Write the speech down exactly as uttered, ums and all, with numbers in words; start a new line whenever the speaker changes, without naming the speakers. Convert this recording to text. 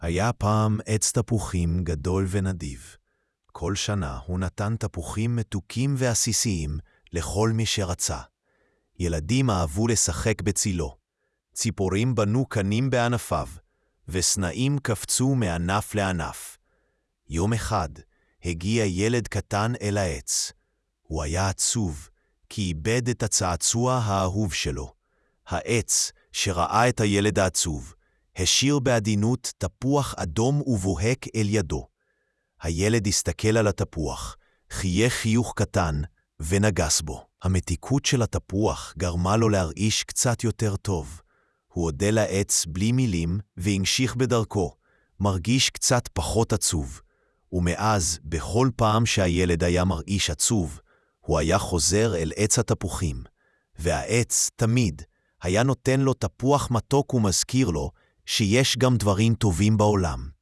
היה פעם עץ תפוחים גדול ונדיב. כל שנה הוא נתן תפוחים מתוקים ועסיסיים לכל מי שרצה. ילדים אהבו לשחק בצילו. ציפורים בנו קנים בענפיו, וסנאים קפצו מענף לענף. יום אחד הגיע ילד קטן אל העץ. הוא היה עצוב, כי איבד את הצעצוע האהוב שלו. העץ, שראה את הילד העצוב, השאיר בעדינות תפוח אדום ובוהק אל ידו. הילד הסתכל על התפוח, חייך חיוך קטן ונגס בו. המתיקות של התפוח גרמה לו להרגיש קצת יותר טוב. הוא הודה לעץ בלי מילים והמשיך בדרכו, מרגיש קצת פחות עצוב. ומאז, בכל פעם שהילד היה מרגיש עצוב, הוא היה חוזר אל עץ התפוחים. והעץ תמיד היה נותן לו תפוח מתוק ומזכיר לו שיש גם דברים טובים בעולם.